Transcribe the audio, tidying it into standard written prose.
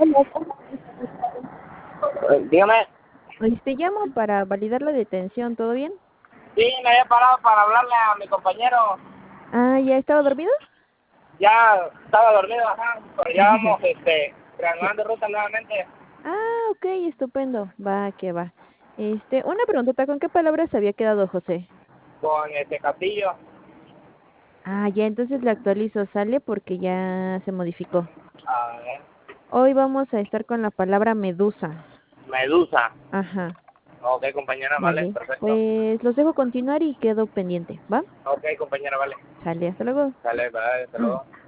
Hola, Dígame. te llamo para validar la detención, ¿todo bien? Sí, me había parado para hablarle a mi compañero. Ah, ¿ya estaba dormido? Ya estaba dormido, ajá, pero ya vamos, reanudando ruta nuevamente. Ah, ok, estupendo. Va, que va. Una preguntita, ¿con qué palabras había quedado José? Con Castillo. Ah, ya, entonces la actualizo, sale porque ya se modificó. A ver, Hoy vamos a estar con la palabra medusa. Medusa. Ajá, Ok, compañera, vale, vale. perfecto. Pues los dejo continuar y quedo pendiente, ¿va? Ok, compañera, vale. Sale, hasta luego. Dale, vale, hasta luego.